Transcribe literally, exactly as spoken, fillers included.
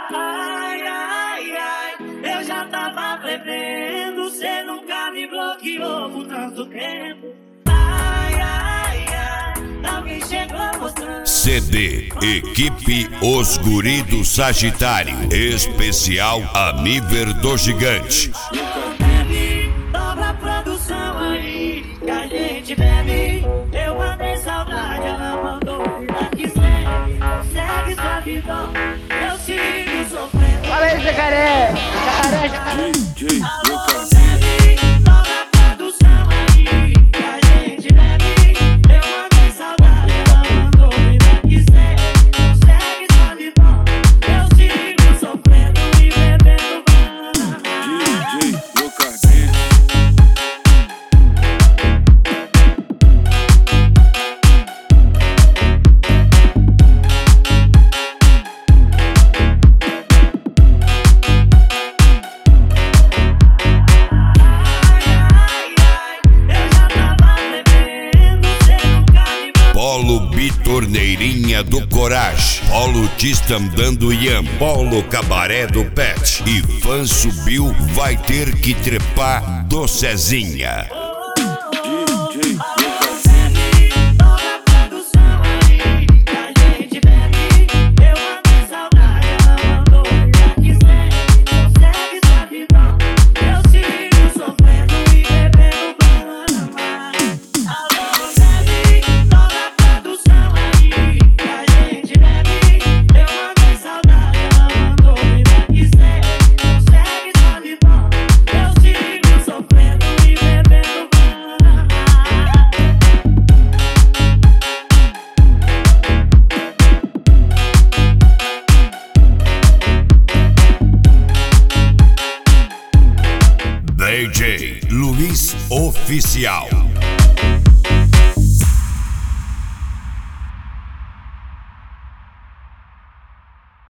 Ai, ai, ai, eu já tava prevendo, cê nunca me bloqueou por tanto tempo. Ai, ai, ai, alguém chegou mostrando. C D Equipe Os Guri do Sagitário, especial Amiver do Gigante. Bebe, dobra a produção aí, que a gente bebe. Eu mandei saudade, ela mandou vida que segue. Segue sua vida, eu sigo sofrendo. Fala aí, jacaré! Jacaré, jacaré! Alô, bebe, dobra a produção aí, que a gente bebe. Eu mandei saudade, ela mandou vida que segue. Segue sua vida, eu sigo sofrendo e bebendo mais. Polo Bitorneirinha do Coragem, Polo Tistam dando Ian, Polo Cabaré do Pet. E fã subiu, vai ter que trepar do Cezinha. D J Luiz Oficial.